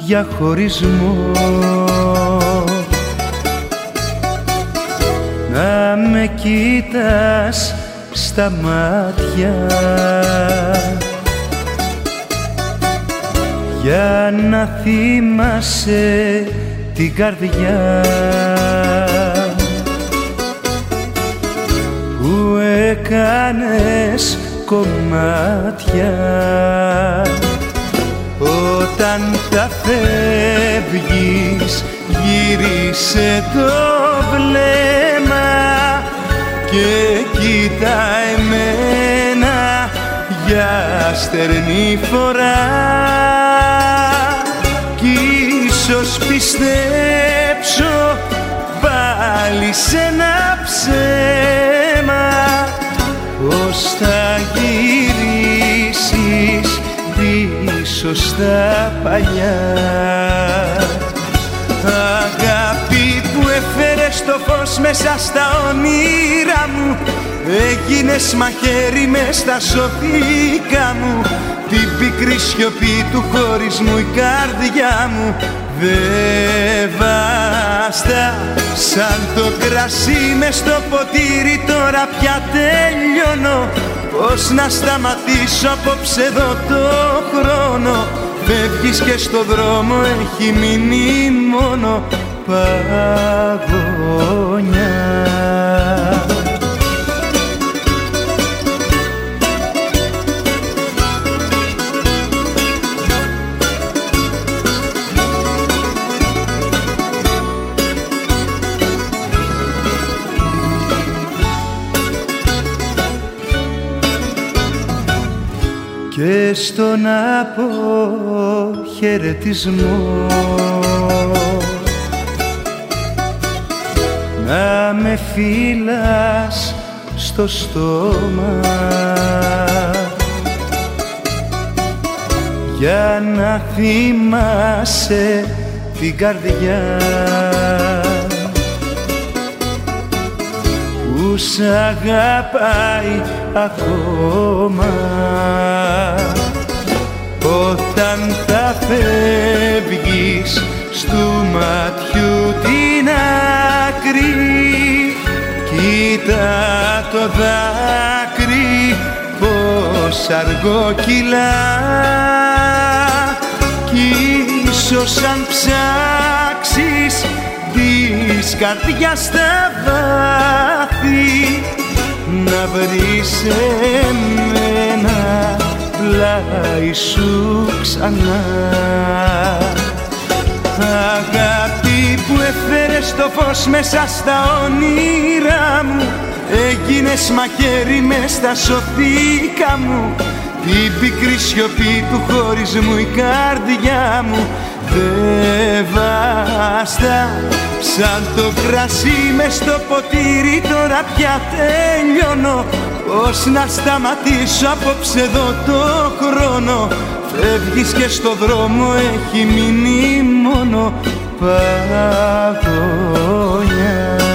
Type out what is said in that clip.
για χωρισμό. Να με κοίτας στα μάτια για να θυμάσαι την καρδιά που έκανες κομμάτια. Όταν θα φεύγεις γύρισε το βλέμμα και κοίτα εμένα για στερνή φορά κι ίσως πιστέψω πάλι σε ένα ψέμα πως θα γυρίσεις πίσω στα παλιά. Αγάπη που έφερες το φως μέσα στα όνειρά μου, έγινες μαχαίρι μες στα σωθήκα μου. Την πικρή σιωπή του χωρισμού η καρδιά μου δε βάστα σαν το κρασί μες στο ποτήρι. Τώρα πια τελειώνω, πώς να σταματήσω απόψε εδώ το χρόνο. Φεύγεις και στο δρόμο έχει μείνει μόνο παγωνιά. Και στον αποχαιρετισμό να με φύλας στο στόμα για να θυμάσαι την καρδιά που σ' αγαπάει ακόμα. Όταν θα φεύγεις στου ματιού την άκρη, κοίτα το δάκρυ πως αργό κυλά κι ίσως αν ψάξεις της καρδιάς στα βάθη να βρεις εμένα πλάι σου ξανά. Αγάπη που έφερες το φως μέσα στα όνειρά μου, έγινες μαχαίρι μες στα σωθήκα μου. Την πικρή σιωπή του χωρισμού η καρδιά μου δε βάστα σαν το κρασί μες στο ποτήρι. Τώρα πια τελειώνω, πώς να σταματήσω απόψε εδώ το χρόνο. Φεύγεις και στο δρόμο έχει μείνει μόνο παγωνιά.